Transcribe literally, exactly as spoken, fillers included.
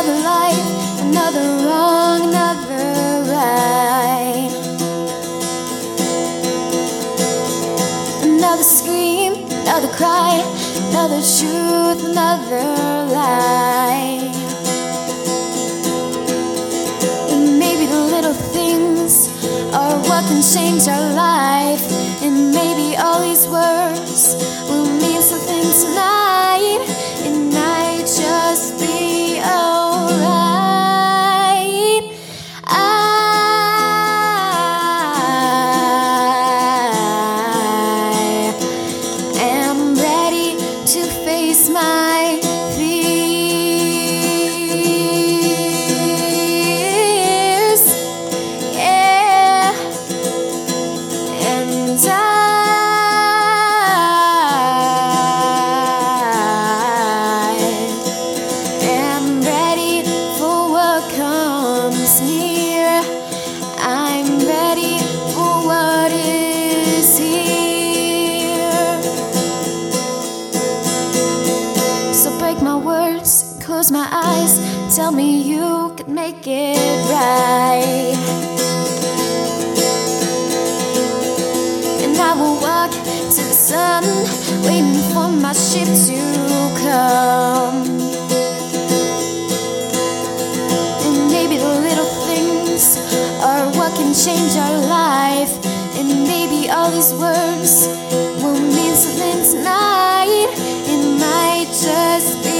another life, another wrong, another right. Another scream, another cry, another truth, another lie. And maybe the little things are what can change our life. And maybe all these words will mean something tonight. It might just be alright. I am ready to face my fears, yeah. And I am ready for what comes near. I'm ready for what is here. So break my words, close my eyes, tell me you can make it right. And I will walk to the sun, waiting for my ship to come. And maybe the little things are what can change our life. And maybe all these words will mean something tonight. It might just be